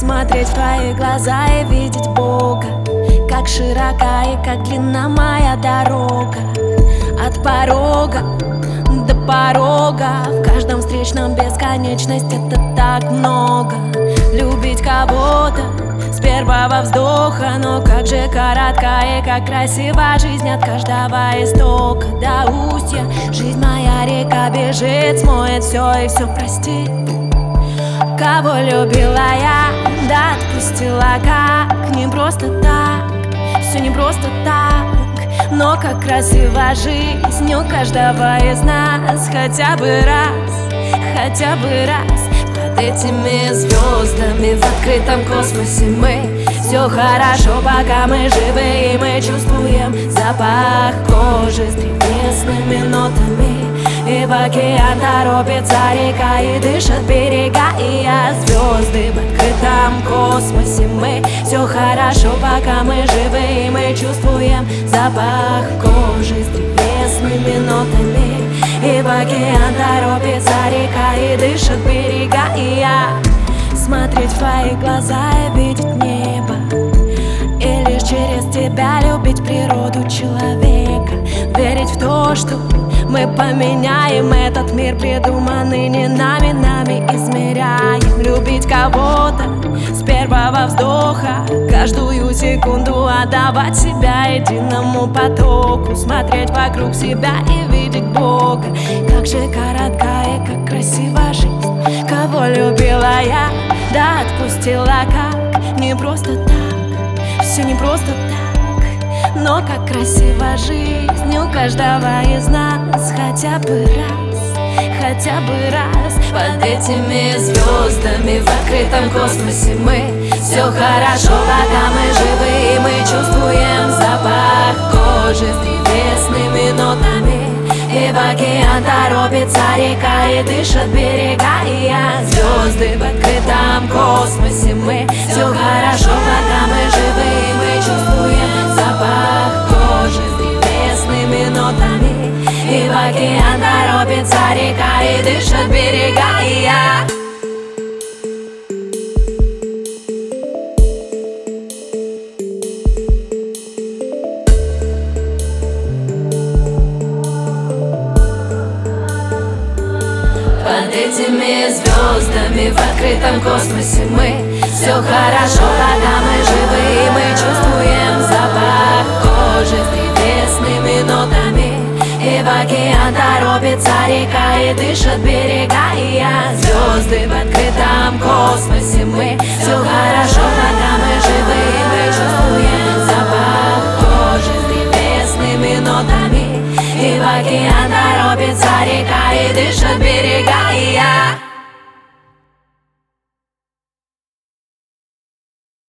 Смотреть в твои глаза и видеть Бога. Как широка и как длинна моя дорога. От порога до порога, в каждом встречном бесконечность. Это так много. Любить кого-то с первого вздоха, но как же коротка и как красива жизнь от каждого истока до устья. Жизнь моя река бежит, смоет все и все простит. Кого любила я, да отпустила как. Не просто так, все не просто так. Но как красива жизнь у каждого из нас. Хотя бы раз под этими звездами в открытом космосе мы. Все хорошо, пока мы живы, и мы чувствуем запах кожи с древесными нотами. И в океан торопится река, и дышат берега, и я звезды в открытом космосе мы. Все хорошо, пока мы живы, и мы чувствуем запах кожи с древесными нотами. И в океан торопится река, и дышат берега, и я смотреть в твои глаза и видеть небо. И лишь через тебя любить природу человека. Верить в то, что мы поменяем этот мир, придуманный не нами, нами измеряем. Любить кого-то с первого вздоха, каждую секунду отдавать себя единому потоку. Смотреть вокруг себя и видеть Бога. Как же коротка и как красива жизнь. Кого любила я, да отпустила как. Не просто так, все не просто так. Но как красива жизнь у каждого из нас. Хотя бы раз под этими звездами в открытом космосе мы. Все хорошо, пока мы живы, и мы чувствуем запах кожи с древесными нотами. И в океан торопится река, и дышат берега, и я звезды в открытом космосе мы. Все хорошо, пока мы живы, и мы чувствуем запах кожи с древесными нотами. И в океан торопится река, и дышат берега, и я. Под этими звездами в открытом космосе мы. Все хорошо, пока мы живы, и мы чувствуем запах кожи с древесными нотами. И в океан торопится река, и дышат берега, и я звезды в открытом космосе мы. Все хорошо, пока мы живы, и мы чувствуем запах кожи с древесными нотами. И в океан торопится река, и дышат берега, и я.